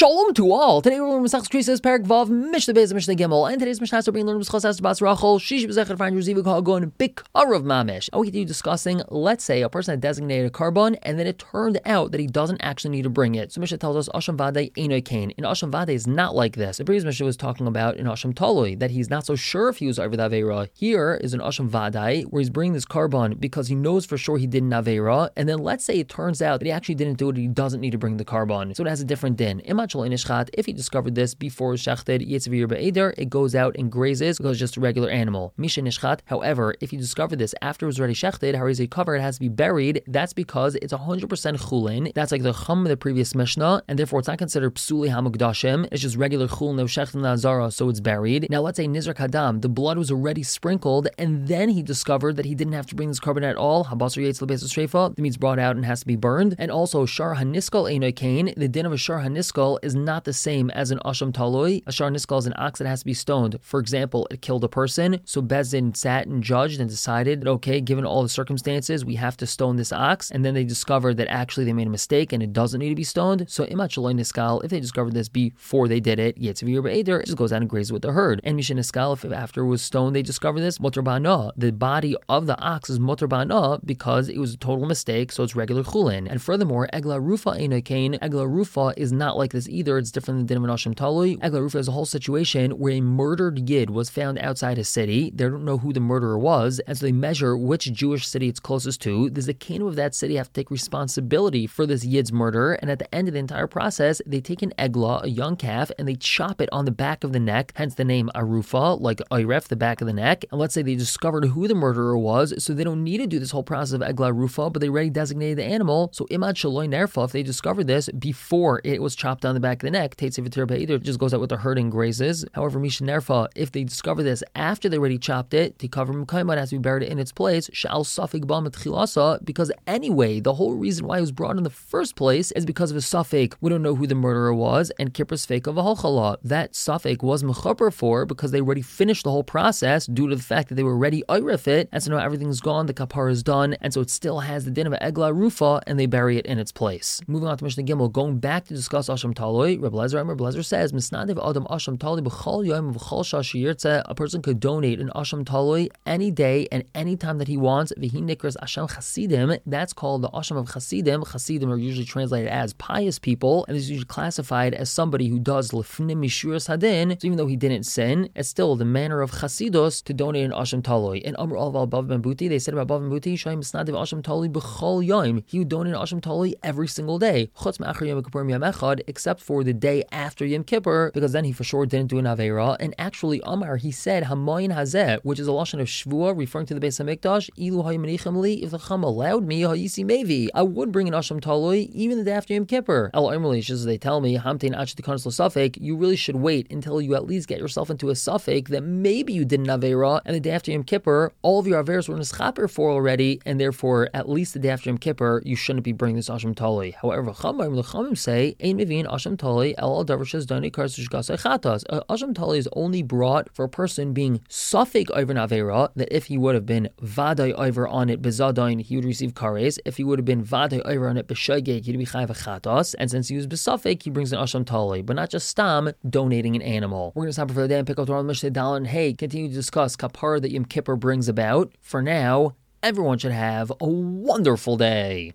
Shalom to all. Today we're learning Masechtas Krisos Perek Vav Mishnah Beis Mishnah Gimel, and today's Mishnah we're learning B'schos Esther Bas Rachel Shishi B'zecher Find Reziva Kagon Bikarav Mamish. And we continue discussing. Let's say a person had designated a carbon, and then it turned out that he doesn't actually need to bring it. So Mishnah tells us Asham Vadei Einoi Kain. In Asham Vadei is not like this. The previous Mishnah was talking about in Asham Taloi that he's not so sure if he was over the Aveira. Here is an Asham Vadei where he's bringing this carbon because he knows for sure he did an Aveira, and then let's say it turns out that he actually didn't do it. He doesn't need to bring the carbon, so it has a different din. If he discovered this before shechted yitzvir be'eder, it goes out and grazes because it's just a regular animal. Misha nishchat. However, if you discovered this after it was already shechted, how is it covered? It has to be buried. That's because it's 100% chulin. That's like the chum of the previous Mishnah, and therefore it's not considered psuli hamukdashim. It's just regular chulin of shechted nazara, so it's buried. Now let's say nizrak hadam, the blood was already sprinkled, and then he discovered that he didn't have to bring this carbon at all. Habasar yetz lebeis shreifa, the meat's brought out and has to be burned. And also shar haniskal einoi kain, the din of a shar haniskal is not the same as an asham taloi. A shar niskal is an ox that has to be stoned. For example, it killed a person, so Bezdin sat and judged and decided that, okay, given all the circumstances, we have to stone this ox, and then they discovered that actually they made a mistake and it doesn't need to be stoned. So imat shaloi niskal, if they discovered this before they did it, yetzivir be'eder, it just goes out and grazes with the herd. And mishin niskal, if after it was stoned they discovered this, mutar ba'ana, the body of the ox is mutar ba'ana because it was a total mistake, so it's regular chulin. And furthermore, egla rufa einoi kain, egla rufa is not like this either. It's different than din of an asham talui. Egla rufa is a whole situation where a murdered yid was found outside a city. They don't know who the murderer was, and so they measure which Jewish city it's closest to. Does the kingdom of that city have to take responsibility for this yid's murder? And at the end of the entire process, they take an egla, a young calf, and they chop it on the back of the neck, hence the name arufa, like oiref, the back of the neck. And let's say they discovered who the murderer was, so they don't need to do this whole process of egla rufa, but they already designated the animal. So imad shaloi nerfa, if they discovered this before it was chopped on the back of the neck, it just goes out with the herd and grazes. However, misha nerfa, if they discover this after they already chopped it, to cover mekayman has to be buried in its place, shal safik ba mitchilasa, because anyway, the whole reason why it was brought in the first place is because of a safek. We don't know who the murderer was, and kippur's fake of a halchala. That safek was mechaper for because they already finished the whole process due to the fact that they were ready oiref it, and so now everything's gone, the kapara is done, and so it still has the din of egla rufa, and they bury it in its place. Moving on to Mishnah Gimel, going back to discuss Asham Taloi, Rebbe Lezer says, Misnadev Adam Asham Taloi b'chol yom v'chol shah sheyirtzeh, a person could donate an Asham Taloi any day and any time that he wants. V'hi nikras Asham Chasidim, that's called the Asham of Chasidim. Chasidim are usually translated as pious people, and is usually classified as somebody who does lefnim mishuras hadin. So even though he didn't sin, it's still the manner of Chasidus to donate an Asham Taloi. In Amr al Bav Ben Buti, they said about Bav Ben Buti, Shayim Misnadev Asham Taloi b'chol yom, he would donate an Asham Taloi every single day. Chutz me'achar yom kippur yom echad, except for the day after Yom Kippur, because then he for sure didn't do an Aveira. And actually, Amar, he said, Hamoyin Hazeh, which is a lashon of Shvua, referring to the Beis HaMikdash, Ilu hayimanichim li, if the Chum allowed me, hayisi mevi, I would bring an Asham Taloi even the day after Yom Kippur. El Amrli, just as they tell me, Hamtein Ach Tikanos L'Safek, you really should wait until you at least get yourself into a Safek that maybe you did an Aveira, and the day after Yom Kippur, all of your Aveiras were in a Schaper for already, and therefore, at least the day after Yom Kippur, you shouldn't be bringing this Asham Taloi. However, the Chachamim say, Ein Mivin Asham Taloi El Darshes Dani Karsush Gasai Chatas. Asham Taloi is only brought for a person being Safek over an Aveira, that if he would have been Vadai over on it Bezadain, he would receive Kares. If he would have been Vadai over on it Beshageg, he'd be Chayv Chatas. And since he was Besafek, he brings an Asham Taloi, but not just Stam, donating an animal. We're going to stop for the day and pick up the Torah Mishnah Dal and hey, continue to discuss Kapara that Yom Kippur brings about. For now, everyone should have a wonderful day.